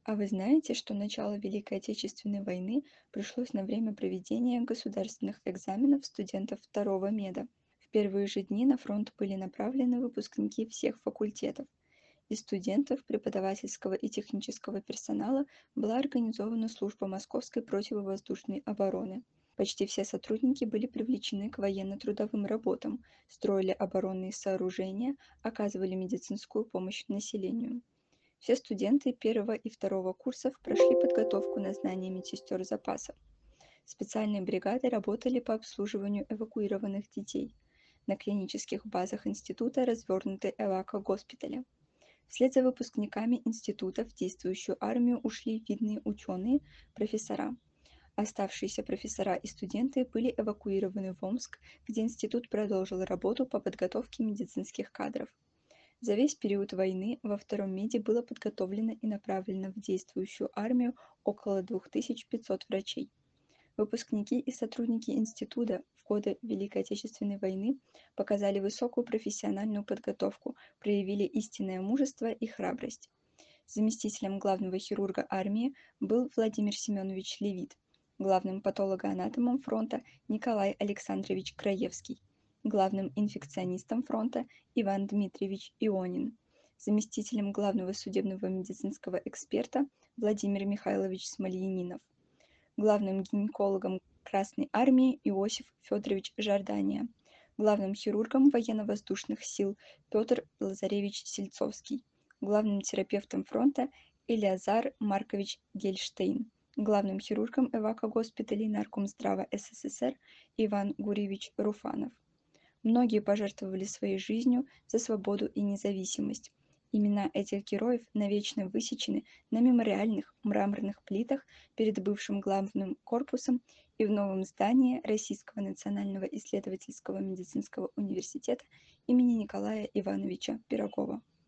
А вы знаете, что начало Великой Отечественной войны пришлось на время проведения государственных экзаменов студентов второго меда? В первые же дни на фронт были направлены выпускники всех факультетов. Из студентов, преподавательского и технического персонала была организована служба Московской противовоздушной обороны. Почти все сотрудники были привлечены к военно-трудовым работам, строили оборонные сооружения, оказывали медицинскую помощь населению. Все студенты первого и второго курсов прошли подготовку на знание медсестер запасов. Специальные бригады работали по обслуживанию эвакуированных детей. На клинических базах института развернуты эвако-госпитали. Вслед за выпускниками институтов в действующую армию ушли видные ученые, профессора. Оставшиеся профессора и студенты были эвакуированы в Омск, где институт продолжил работу по подготовке медицинских кадров. За весь период войны во Втором Меде было подготовлено и направлено в действующую армию около 2500 врачей. Выпускники и сотрудники института в годы Великой Отечественной войны показали высокую профессиональную подготовку, проявили истинное мужество и храбрость. Заместителем главного хирурга армии был Владимир Семенович Левит, главным патологоанатомом фронта Николай Александрович Краевский, главным инфекционистом фронта Иван Дмитриевич Ионин, заместителем главного судебного медицинского эксперта Владимир Михайлович Смольянинов, главным гинекологом Красной армии Иосиф Федорович Жордания, главным хирургом военно-воздушных сил Петр Лазаревич Сельцовский, главным терапевтом фронта Элиазар Маркович Гельштейн, главным хирургом эвако-госпиталей Наркомздрава СССР Иван Гурьевич Руфанов. Многие пожертвовали своей жизнью за свободу и независимость. Имена этих героев навечно высечены на мемориальных мраморных плитах перед бывшим главным корпусом и в новом здании Российского национального исследовательского медицинского университета имени Николая Ивановича Пирогова.